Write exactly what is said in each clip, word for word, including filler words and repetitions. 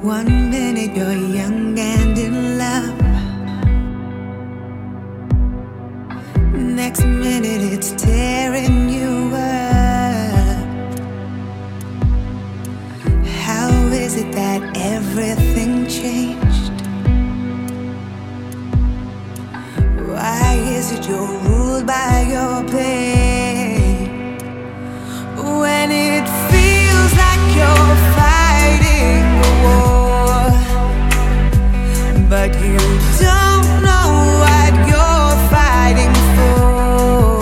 One minute you're young and in love, next minute it's tearing you up. How is it that everything changed? Why is it you're ruled by your pain? When it feels like you're fighting a war, but you don't know what you're fighting for.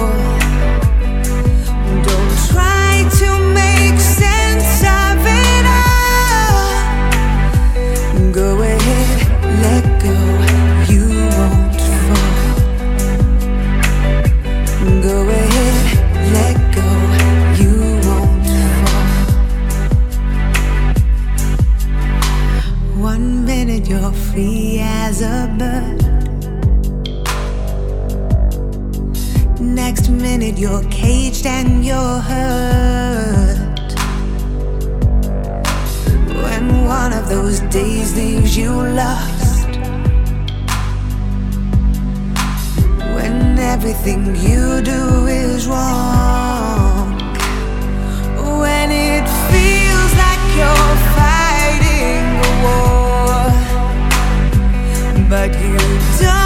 Don't try to make sense of it all. Go ahead, let go, you won't fall. Go ahead, let go, you won't fall. One minute you're free as a bird, next minute you're caged and you're hurt. When one of those days leaves you lost, when everything you do is wrong, when it feels like you're fighting a war, but you don't